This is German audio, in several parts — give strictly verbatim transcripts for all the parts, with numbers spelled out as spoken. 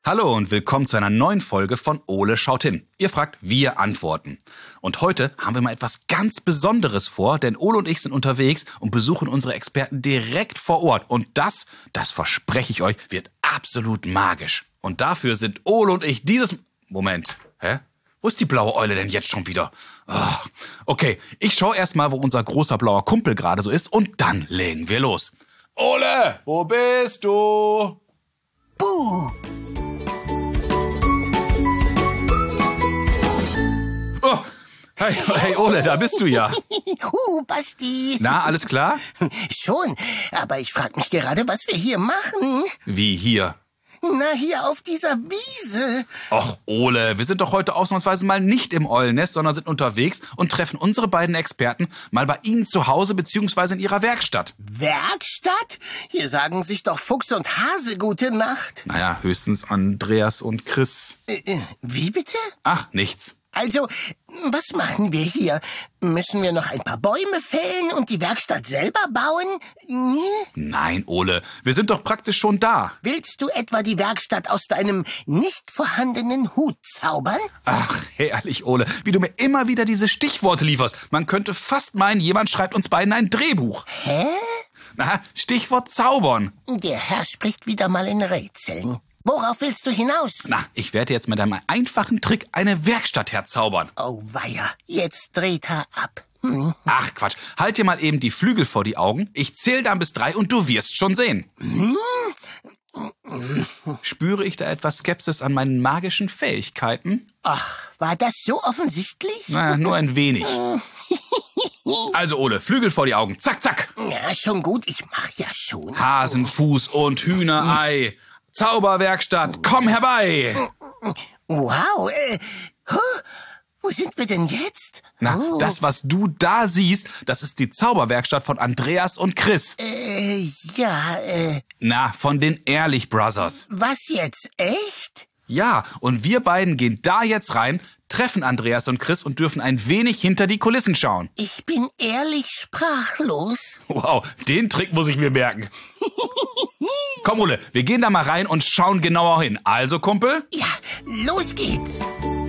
Hallo und willkommen zu einer neuen Folge von Ole schaut hin. Ihr fragt, wir antworten. Und heute haben wir mal etwas ganz Besonderes vor, denn Ole und ich sind unterwegs und besuchen unsere Experten direkt vor Ort. Und das, das verspreche ich euch, wird absolut magisch. Und dafür sind Ole und ich dieses... Moment, hä? Wo ist die blaue Eule denn jetzt schon wieder? Oh, okay, ich schaue erst mal, wo unser großer blauer Kumpel gerade so ist und dann legen wir los. Ole, wo bist du? Buh! Oh, hey, hey Ole, da bist du ja. Uh, Basti. Na, alles klar? Schon, aber ich frag mich gerade, was wir hier machen. Wie hier? Na, hier auf dieser Wiese. Och, Ole, wir sind doch heute ausnahmsweise mal nicht im Eulennest, sondern sind unterwegs und treffen unsere beiden Experten mal bei Ihnen zu Hause bzw. in Ihrer Werkstatt. Werkstatt? Hier sagen sich doch Fuchs und Hase gute Nacht. Naja, höchstens Andreas und Chris. Äh, äh, wie bitte? Ach, nichts. Also, was machen wir hier? Müssen wir noch ein paar Bäume fällen und die Werkstatt selber bauen? Nee? Nein, Ole, wir sind doch praktisch schon da. Willst du etwa die Werkstatt aus deinem nicht vorhandenen Hut zaubern? Ach, herrlich, Ole, wie du mir immer wieder diese Stichworte lieferst. Man könnte fast meinen, jemand schreibt uns beiden ein Drehbuch. Hä? Na, Stichwort zaubern. Der Herr spricht wieder mal in Rätseln. Worauf willst du hinaus? Na, ich werde jetzt mit einem einfachen Trick eine Werkstatt herzaubern. Oh weia, jetzt dreht er ab. Hm. Ach Quatsch, halt dir mal eben die Flügel vor die Augen. Ich zähle dann bis drei und du wirst schon sehen. Hm? Spüre ich da etwas Skepsis an meinen magischen Fähigkeiten? Ach, war das so offensichtlich? Na, nur ein wenig. Also Ole, Flügel vor die Augen. Zack, zack. Ja, schon gut, ich mach ja schon. Hasenfuß und Hühnerei. Zauberwerkstatt, komm herbei! Wow, äh, huh, wo sind wir denn jetzt? Na, oh. Das, was du da siehst, das ist die Zauberwerkstatt von Andreas und Chris. Äh, ja, äh... Na, von den Ehrlich Brothers. Was jetzt, echt? Ja, und wir beiden gehen da jetzt rein, treffen Andreas und Chris und dürfen ein wenig hinter die Kulissen schauen. Ich bin ehrlich sprachlos. Wow, den Trick muss ich mir merken. Komm, Ole, wir gehen da mal rein und schauen genauer hin. Also, Kumpel? Ja, los geht's.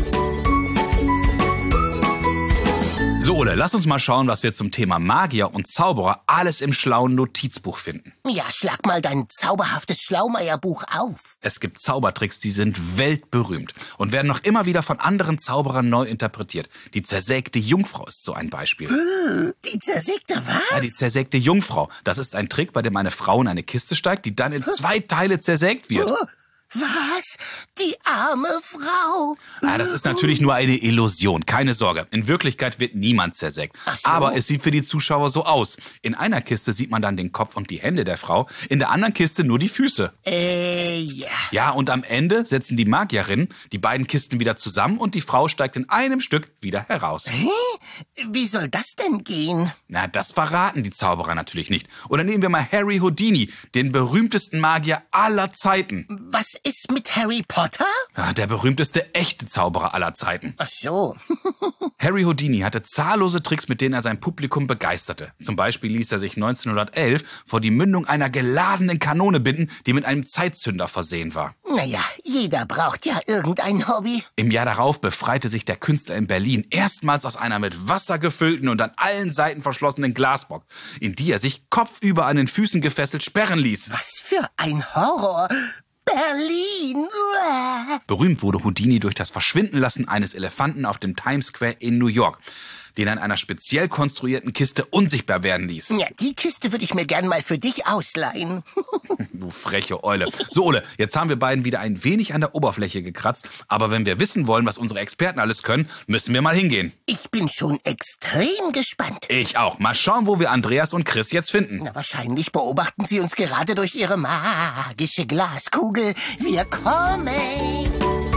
So, Ole, lass uns mal schauen, was wir zum Thema Magier und Zauberer alles im schlauen Notizbuch finden. Ja, schlag mal dein zauberhaftes Schlaumeierbuch auf. Es gibt Zaubertricks, die sind weltberühmt und werden noch immer wieder von anderen Zauberern neu interpretiert. Die zersägte Jungfrau ist so ein Beispiel. Die zersägte was? Ja, die zersägte Jungfrau. Das ist ein Trick, bei dem eine Frau in eine Kiste steigt, die dann in zwei Teile zersägt wird. Was? Die arme Frau? Ah, das ist natürlich nur eine Illusion, keine Sorge. In Wirklichkeit wird niemand zersägt. Ach so. Aber es sieht für die Zuschauer so aus. In einer Kiste sieht man dann den Kopf und die Hände der Frau, in der anderen Kiste nur die Füße. Äh, ja. Ja, und am Ende setzen die Magierinnen die beiden Kisten wieder zusammen und die Frau steigt in einem Stück wieder heraus. Hä? Wie soll das denn gehen? Na, das verraten die Zauberer natürlich nicht. Oder nehmen wir mal Harry Houdini, den berühmtesten Magier aller Zeiten. Was ist mit Harry Potter? Ja, der berühmteste echte Zauberer aller Zeiten. Ach so. Harry Houdini hatte zahllose Tricks, mit denen er sein Publikum begeisterte. Zum Beispiel ließ er sich neunzehnhundertelf vor die Mündung einer geladenen Kanone binden, die mit einem Zeitzünder versehen war. Naja, jeder braucht ja irgendein Hobby. Im Jahr darauf befreite sich der Künstler in Berlin erstmals aus einer mit Wasser gefüllten und an allen Seiten verschlossenen Glasbox, in die er sich kopfüber an den Füßen gefesselt sperren ließ. Was für ein Horror. Berlin! Uah. Berühmt wurde Houdini durch das Verschwindenlassen eines Elefanten auf dem Times Square in New York, den er in einer speziell konstruierten Kiste unsichtbar werden ließ. Ja, die Kiste würde ich mir gern mal für dich ausleihen. Du freche Eule. So, Ole, jetzt haben wir beiden wieder ein wenig an der Oberfläche gekratzt, aber wenn wir wissen wollen, was unsere Experten alles können, müssen wir mal hingehen. Ich bin schon extrem gespannt. Ich auch. Mal schauen, wo wir Andreas und Chris jetzt finden. Na, wahrscheinlich beobachten sie uns gerade durch ihre magische Glaskugel. Wir kommen.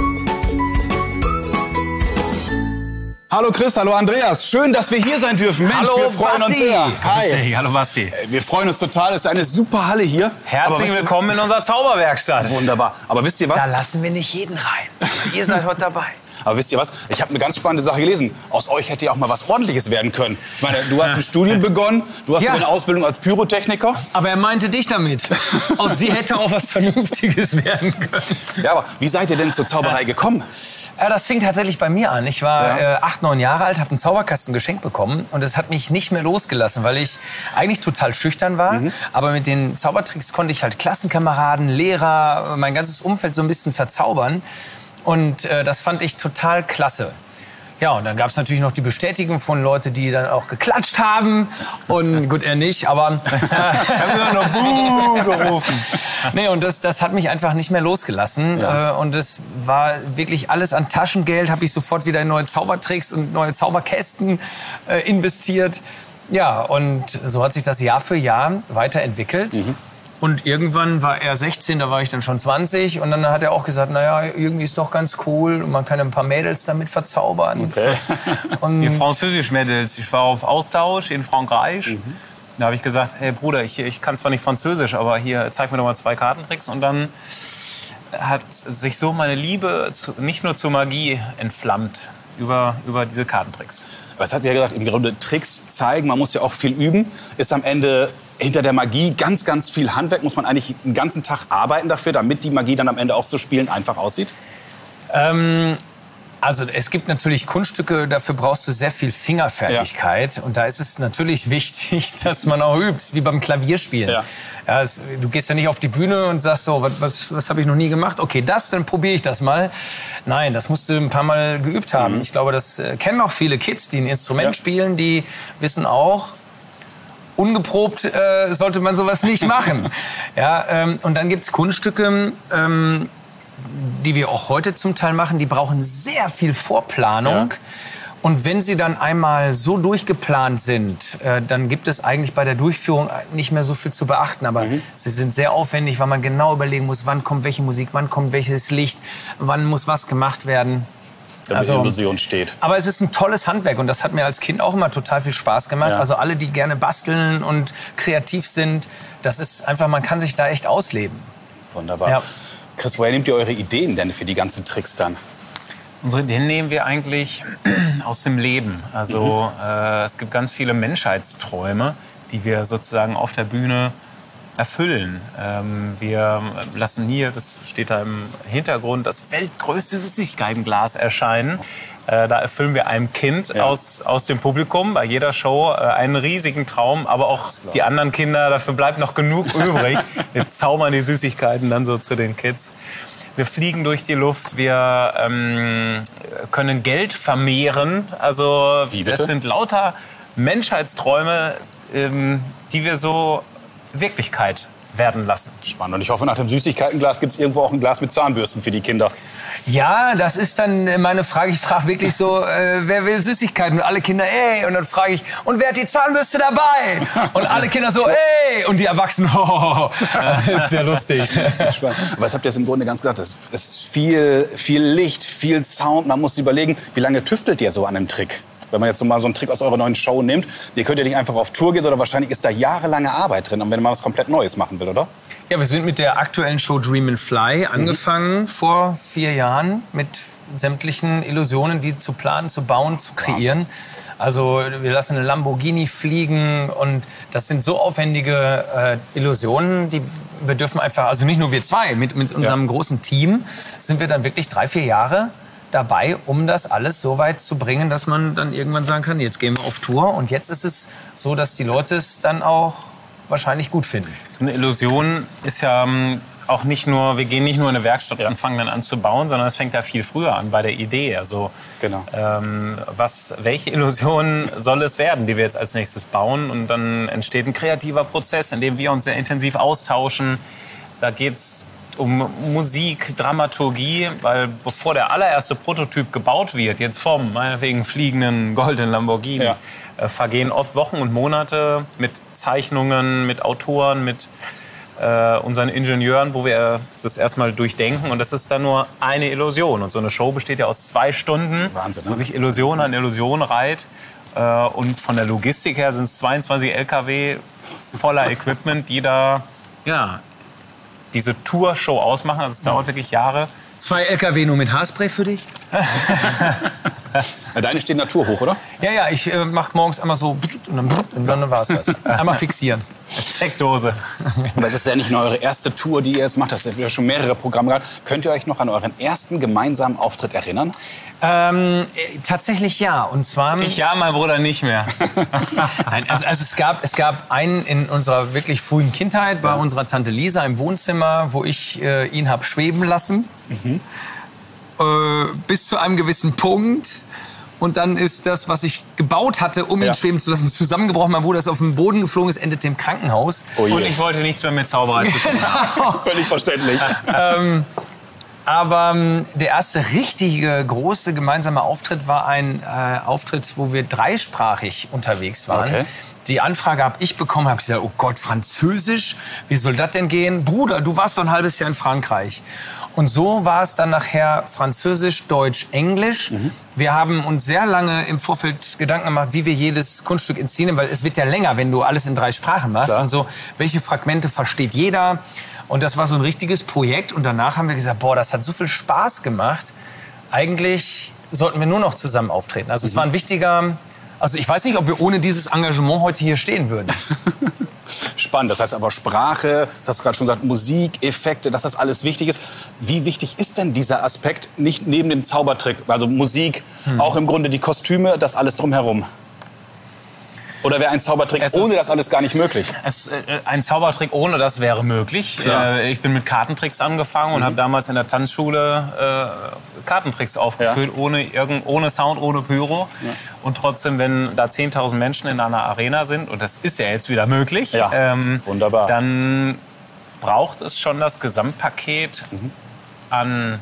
Hallo Chris, hallo Andreas. Schön, dass wir hier sein dürfen. Mensch, hallo, wir freuen Basti. uns sehr. Hi. Hey, hallo Basti. Wir freuen uns total. Es ist eine super Halle hier. Herzlich Aber willkommen in unserer Zauberwerkstatt. Wunderbar. Aber wisst ihr was? Da lassen wir nicht jeden rein. Ihr seid heute dabei. Aber wisst ihr was? Ich habe eine ganz spannende Sache gelesen. Aus euch hätte ja auch mal was Ordentliches werden können. Ich meine, du hast ein Studium begonnen, du hast Ja. eine Ausbildung als Pyrotechniker. Aber er meinte dich damit. Aus dir hätte auch was Vernünftiges werden können. Ja, aber wie seid ihr denn zur Zauberei gekommen? Ja, das fing tatsächlich bei mir an. Ich war Ja. äh, acht, neun Jahre alt, habe einen Zauberkasten geschenkt bekommen und es hat mich nicht mehr losgelassen, weil ich eigentlich total schüchtern war. Mhm. Aber mit den Zaubertricks konnte ich halt Klassenkameraden, Lehrer, mein ganzes Umfeld so ein bisschen verzaubern. Und äh, das fand ich total klasse. Ja, und dann gab es natürlich noch die Bestätigung von Leuten, die dann auch geklatscht haben. Und gut, er nicht, aber haben nur noch Buh gerufen. nee, und das, das hat mich einfach nicht mehr losgelassen. Ja. Äh, Und es war wirklich alles an Taschengeld, habe ich sofort wieder in neue Zaubertricks und neue Zauberkästen äh, investiert. Ja, und so hat sich das Jahr für Jahr weiterentwickelt. Mhm. Und irgendwann war er sechzehn, da war ich dann schon zwanzig. Und dann hat er auch gesagt, naja, irgendwie ist doch ganz cool. Und man kann ein paar Mädels damit verzaubern. Okay. Und Die Französisch-Mädels. Ich war auf Austausch in Frankreich. Da habe ich gesagt, hey Bruder, ich, ich kann zwar nicht Französisch, aber hier, zeig mir doch mal zwei Kartentricks. Und dann hat sich so meine Liebe zu, nicht nur zur Magie entflammt über, über diese Kartentricks. Aber es hat ja gesagt, im Grunde Tricks zeigen, man muss ja auch viel üben. Ist am Ende hinter der Magie ganz, ganz viel Handwerk. Muss man eigentlich den ganzen Tag arbeiten dafür, damit die Magie dann am Ende auch so spielen einfach aussieht? Ähm, also es gibt natürlich Kunststücke, dafür brauchst du sehr viel Fingerfertigkeit. Und da ist es natürlich wichtig, dass man auch übt, wie beim Klavierspielen. Ja. Ja, es, du gehst ja nicht auf die Bühne und sagst so, was, was, was habe ich noch nie gemacht? Okay, das, dann probiere ich das mal. Nein, das musst du ein paar Mal geübt haben. Mhm. Ich glaube, das äh, kennen auch viele Kids, die ein Instrument Ja. spielen, die wissen auch, ungeprobt äh, sollte man sowas nicht machen. Ja, ähm, und dann gibt's Kunststücke, ähm, die wir auch heute zum Teil machen, die brauchen sehr viel Vorplanung. Ja. Und wenn sie dann einmal so durchgeplant sind, äh, dann gibt es eigentlich bei der Durchführung nicht mehr so viel zu beachten. Aber Mhm. sie sind sehr aufwendig, weil man genau überlegen muss, wann kommt welche Musik, wann kommt welches Licht, wann muss was gemacht werden. Damit die Illusion steht. Aber es ist ein tolles Handwerk und das hat mir als Kind auch immer total viel Spaß gemacht. Ja. Also alle, die gerne basteln und kreativ sind, das ist einfach, man kann sich da echt ausleben. Wunderbar. Ja. Chris, woher nehmt ihr eure Ideen denn für die ganzen Tricks dann? Unsere Ideen nehmen wir eigentlich aus dem Leben. Also äh, es gibt ganz viele Menschheitsträume, die wir sozusagen auf der Bühne erfüllen. Ähm, wir lassen hier, das steht da im Hintergrund, das weltgrößte Süßigkeitenglas erscheinen. Äh, da erfüllen wir einem Kind Ja. aus, aus dem Publikum bei jeder Show äh, einen riesigen Traum, aber auch die anderen Kinder, dafür bleibt noch genug übrig. Wir zaubern die Süßigkeiten dann so zu den Kids. Wir fliegen durch die Luft, wir ähm, können Geld vermehren. Also Wie bitte? das sind lauter Menschheitsträume, ähm, die wir so Wirklichkeit werden lassen. Spannend. Und ich hoffe, nach dem Süßigkeitenglas gibt es irgendwo auch ein Glas mit Zahnbürsten für die Kinder. Ja, das ist dann meine Frage. Ich frage wirklich so, äh, wer will Süßigkeiten? Und alle Kinder, ey. Und dann frage ich, und wer hat die Zahnbürste dabei? Und alle Kinder so, ey. Und die Erwachsenen, ho. Das ist sehr lustig. Spannend. Aber jetzt habt ihr es im Grunde ganz gesagt, es ist viel, viel Licht, viel Sound. Man muss sich überlegen, wie lange tüftelt ihr so an einem Trick? Wenn man jetzt so mal so einen Trick aus eurer neuen Show nimmt, ihr könnt ja nicht einfach auf Tour gehen, sondern wahrscheinlich ist da jahrelange Arbeit drin, wenn man was komplett Neues machen will, oder? Ja, wir sind mit der aktuellen Show Dream and Fly angefangen vor vier Jahren mit sämtlichen Illusionen, die zu planen, zu bauen, zu kreieren. Also wir lassen eine Lamborghini fliegen und das sind so aufwendige äh, Illusionen, die wir dürfen einfach, also nicht nur wir zwei, mit, mit unserem Ja. großen Team sind wir dann wirklich drei, vier Jahre dabei, um das alles so weit zu bringen, dass man dann irgendwann sagen kann, jetzt gehen wir auf Tour. Und jetzt ist es so, dass die Leute es dann auch wahrscheinlich gut finden. So eine Illusion ist ja ähm, auch nicht nur, wir gehen nicht nur in eine Werkstatt Ja. und fangen dann an zu bauen, sondern es fängt ja viel früher an bei der Idee. Also Genau. ähm, was, welche Illusion soll es werden, die wir jetzt als nächstes bauen? Und dann entsteht ein kreativer Prozess, in dem wir uns sehr intensiv austauschen. Da geht's um Musik, Dramaturgie, weil bevor der allererste Prototyp gebaut wird, jetzt vom meinetwegen fliegenden goldenen Lamborghini, Ja. äh, vergehen oft Wochen und Monate mit Zeichnungen, mit Autoren, mit äh, unseren Ingenieuren, wo wir das erstmal durchdenken. Und das ist dann nur eine Illusion. Und so eine Show besteht ja aus zwei Stunden, Wahnsinn, ne? wo sich Illusion an Illusion reiht. Äh, und von der Logistik her sind es zweiundzwanzig L K W voller Equipment, die da ja, diese Tour-Show ausmachen. Also es dauert wirklich Jahre, Zwei L K W nur mit Haarspray für dich? Deine stehen naturhoch, oder? Ja, ja, ich äh, mach morgens einmal so und dann, und dann war's das. Einmal fixieren. Steckdose. Und das ist ja nicht nur eure erste Tour, die ihr jetzt macht. Das sind ja schon mehrere Programme gehabt. Könnt ihr euch noch an euren ersten gemeinsamen Auftritt erinnern? Ähm, äh, tatsächlich ja. Und zwar. Ich ja, mein Bruder nicht mehr. Nein, also, also es gab es gab einen in unserer wirklich frühen Kindheit bei unserer Tante Lisa im Wohnzimmer, wo ich äh, ihn hab schweben lassen. Mhm. Äh, bis zu einem gewissen Punkt. Und dann ist das, was ich gebaut hatte, um ihn Ja. schweben zu lassen, zusammengebrochen. Mein Bruder ist auf den Boden geflogen, es endete im Krankenhaus. Oh je. Und ich wollte nichts mehr mit Zauberei zu tun haben. Völlig verständlich. ähm, aber ähm, der erste richtige große gemeinsame Auftritt war ein äh, Auftritt, wo wir dreisprachig unterwegs waren. Okay. Die Anfrage habe ich bekommen, habe gesagt, oh Gott, Französisch, wie soll das denn gehen? Bruder, du warst doch ein halbes Jahr in Frankreich. Und so war es dann nachher Französisch, Deutsch, Englisch. Mhm. Wir haben uns sehr lange im Vorfeld Gedanken gemacht, wie wir jedes Kunststück inszenieren, weil es wird ja länger, wenn du alles in drei Sprachen machst. Klar. Und so, welche Fragmente versteht jeder? Und das war so ein richtiges Projekt. Und danach haben wir gesagt, boah, das hat so viel Spaß gemacht. Eigentlich sollten wir nur noch zusammen auftreten. Also mhm. es war ein wichtiger... Also ich weiß nicht, ob wir ohne dieses Engagement heute hier stehen würden. Spannend. Das heißt aber Sprache, das hast du gerade schon gesagt, Musik, Effekte, dass das alles wichtig ist. Wie wichtig ist denn dieser Aspekt nicht neben dem Zaubertrick? Also Musik, hm. auch im Grunde die Kostüme, das alles drumherum. Oder wäre ein Zaubertrick Es ohne ist- das alles gar nicht möglich? Es, äh, ein Zaubertrick ohne das wäre möglich. Klar. Äh, ich bin mit Kartentricks angefangen und habe damals in der Tanzschule äh, Kartentricks aufgeführt, ohne, irgend, ohne Sound, ohne Pyro. Und trotzdem, wenn da zehntausend Menschen in einer Arena sind, und das ist ja jetzt wieder möglich, Ja, ähm, wunderbar. dann braucht es schon das Gesamtpaket an,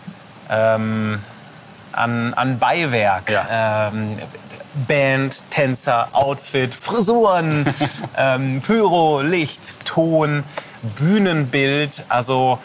ähm, an, an Beiwerk. Ähm, Band, Tänzer, Outfit, Frisuren, ähm, Pyro, Licht, Ton, Bühnenbild. Also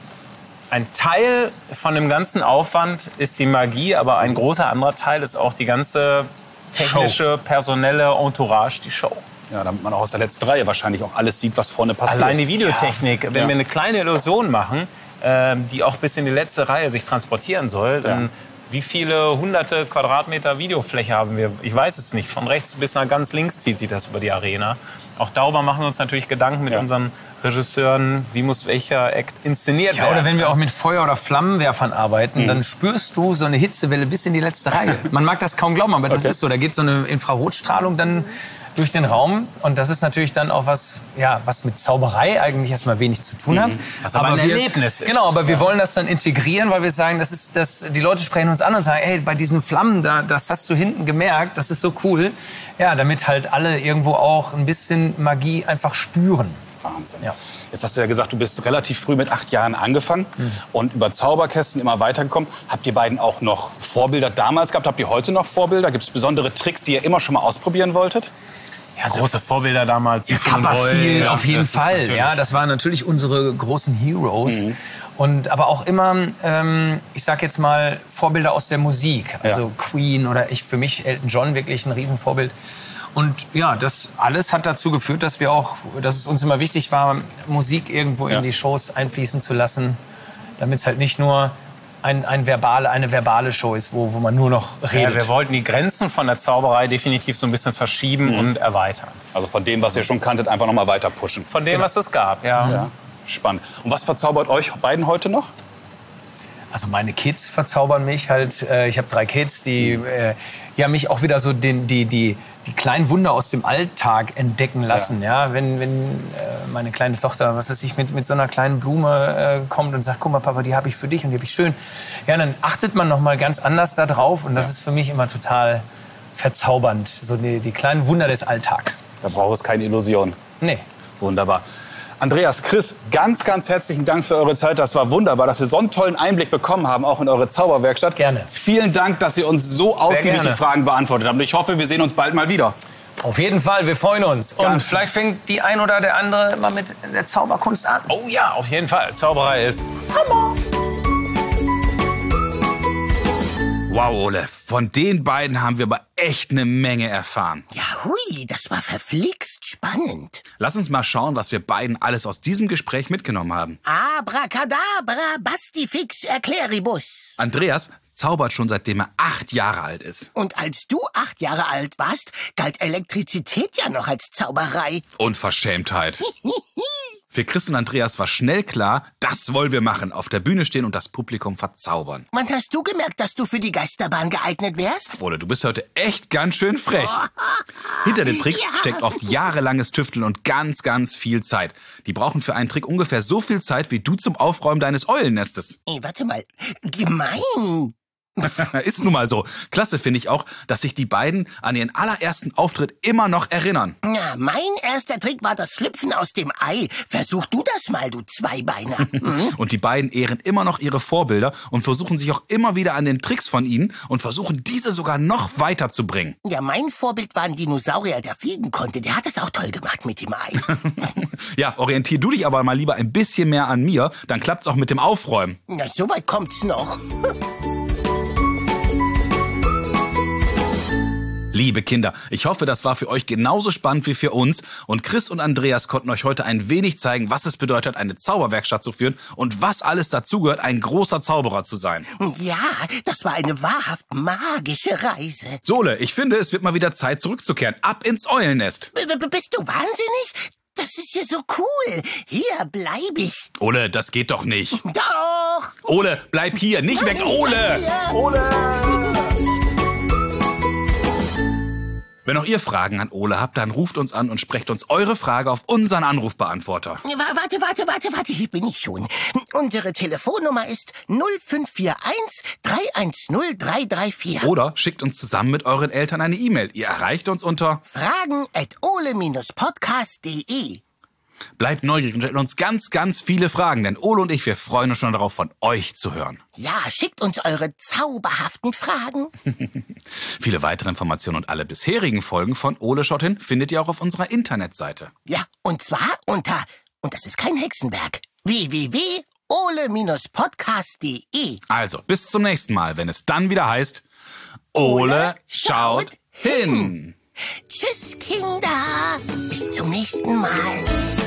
ein Teil von dem ganzen Aufwand ist die Magie, aber ein großer anderer Teil ist auch die ganze technische, personelle Entourage, die Show. Ja, damit man auch aus der letzten Reihe wahrscheinlich auch alles sieht, was vorne passiert. Allein die Videotechnik, wenn Ja. wir eine kleine Illusion machen, ähm, die auch bis in die letzte Reihe sich transportieren soll, dann Ja. wie viele hunderte Quadratmeter Videofläche haben wir? Ich weiß es nicht. Von rechts bis nach ganz links zieht sich das über die Arena. Auch darüber machen wir uns natürlich Gedanken mit Ja. unseren Regisseuren, wie muss welcher Act inszeniert Ja, werden. oder wenn wir auch mit Feuer- oder Flammenwerfern arbeiten, Mhm. dann spürst du so eine Hitzewelle bis in die letzte Reihe. Man mag das kaum glauben, aber das Okay. ist so. Da geht so eine Infrarotstrahlung dann durch den Raum. Und das ist natürlich dann auch was, ja, was mit Zauberei eigentlich erstmal wenig zu tun hat. Was aber ein wir, Erlebnis ist. Genau, aber wir wollen das dann integrieren, weil wir sagen, das ist, das, die Leute sprechen uns an und sagen, hey, bei diesen Flammen, da, das hast du hinten gemerkt, das ist so cool. Ja, damit halt alle irgendwo auch ein bisschen Magie einfach spüren. Wahnsinn. Ja. Jetzt hast du ja gesagt, du bist relativ früh mit acht Jahren angefangen und über Zauberkästen immer weitergekommen. Habt ihr beiden auch noch Vorbilder damals gehabt? Habt ihr heute noch Vorbilder? Gibt es besondere Tricks, die ihr immer schon mal ausprobieren wolltet? ja, große Vorbilder damals. Ja, Siegfried und Papa Roy, viel, ja, auf jeden das ist Fall. natürlich- Ja, das waren natürlich unsere großen Heroes. Und aber auch immer, ähm, ich sag jetzt mal, Vorbilder aus der Musik. Also Ja. Queen oder ich, für mich Elton John wirklich ein Riesenvorbild. Und ja, das alles hat dazu geführt, dass wir auch, dass es uns immer wichtig war, Musik irgendwo Ja. in die Shows einfließen zu lassen, damit es halt nicht nur ein, ein verbale, eine verbale Show ist, wo, wo man nur noch Ja, redet. wir wollten die Grenzen von der Zauberei definitiv so ein bisschen verschieben und erweitern. Also von dem, was ihr schon kanntet, einfach noch mal weiter pushen. Von dem, was es gab, ja. Ja, spannend. Und was verzaubert euch beiden heute noch? Also meine Kids verzaubern mich halt. Äh, ich habe drei Kids, die äh, ja mich auch wieder so den, die, die, die kleinen Wunder aus dem Alltag entdecken lassen. Ja. Wenn, wenn äh, meine kleine Tochter, was weiß ich, mit, mit so einer kleinen Blume äh, kommt und sagt, guck mal Papa, die habe ich für dich und die habe ich schön. Ja, dann achtet man noch mal ganz anders da drauf und das Ja. ist für mich immer total verzaubernd. So die, die kleinen Wunder des Alltags. Da braucht es keine Illusion. Nee. Wunderbar. Andreas, Chris, ganz, ganz herzlichen Dank für eure Zeit. Das war wunderbar, dass wir so einen tollen Einblick bekommen haben, auch in eure Zauberwerkstatt. Gerne. Vielen Dank, dass ihr uns so ausgiebig die gerne. Fragen beantwortet habt. Und ich hoffe, wir sehen uns bald mal wieder. Auf jeden Fall, wir freuen uns. Und Ganz- vielleicht fängt die ein oder der andere mal mit der Zauberkunst an. Oh ja, auf jeden Fall. Zauberei ist Wow, Wow, Ole, von den beiden haben wir aber echt eine Menge erfahren. Ja, hui, das war verflixt spannend. Lass uns mal schauen, was wir beiden alles aus diesem Gespräch mitgenommen haben. Abracadabra, Bastifix, Erkläribus. Andreas zaubert schon seitdem er acht Jahre alt ist. Und als du acht Jahre alt warst, galt Elektrizität ja noch als Zauberei. Unverschämtheit. Für Chris und Andreas war schnell klar, das wollen wir machen, auf der Bühne stehen und das Publikum verzaubern. Wann hast du gemerkt, dass du für die Geisterbahn geeignet wärst? Ole, du bist heute echt ganz schön frech. Hinter den Tricks Ja. steckt oft jahrelanges Tüfteln und ganz, ganz viel Zeit. Die brauchen für einen Trick ungefähr so viel Zeit, wie du zum Aufräumen deines Eulennestes. Ey, warte mal, gemein. Ist nun mal so. Klasse finde ich auch, dass sich die beiden an ihren allerersten Auftritt immer noch erinnern. Na, mein erster Trick war das Schlüpfen aus dem Ei. Versuch du das mal, du Zweibeiner. Hm? Und die beiden ehren immer noch ihre Vorbilder und versuchen sich auch immer wieder an den Tricks von ihnen und versuchen diese sogar noch weiter zu bringen. Ja, mein Vorbild war ein Dinosaurier, der fliegen konnte. Der hat das auch toll gemacht mit dem Ei. Ja, orientier du dich aber mal lieber ein bisschen mehr an mir, dann klappt's auch mit dem Aufräumen. Na, so weit kommt's noch. Liebe Kinder, ich hoffe, das war für euch genauso spannend wie für uns. Und Chris und Andreas konnten euch heute ein wenig zeigen, was es bedeutet, eine Zauberwerkstatt zu führen und was alles dazugehört, ein großer Zauberer zu sein. Ja, das war eine wahrhaft magische Reise. Sole, ich finde, es wird mal wieder Zeit zurückzukehren. Ab ins Eulennest. B -b Bist du wahnsinnig? Das ist hier so cool. Hier bleib ich. Ole, das geht doch nicht. Doch. Ole, bleib hier, nicht weg, Ole! Ole! Wenn auch ihr Fragen an Ole habt, dann ruft uns an und sprecht uns eure Frage auf unseren Anrufbeantworter. Warte, warte, warte, warte, hier bin ich schon. Unsere Telefonnummer ist null fünf vier eins drei eins null drei drei vier. Oder schickt uns zusammen mit euren Eltern eine E-Mail. Ihr erreicht uns unter Fragen at ole podcast punkt de. Bleibt neugierig und stellt uns ganz, ganz viele Fragen, denn Ole und ich, wir freuen uns schon darauf, von euch zu hören. Ja, schickt uns eure zauberhaften Fragen. Viele weitere Informationen und alle bisherigen Folgen von Ole schaut hin findet ihr auch auf unserer Internetseite. Ja, und zwar unter, und das ist kein Hexenwerk, w w w punkt ole podcast punkt de. Also, bis zum nächsten Mal, wenn es dann wieder heißt, Ole schaut hin. Tschüss, Kinder. Bis zum nächsten Mal.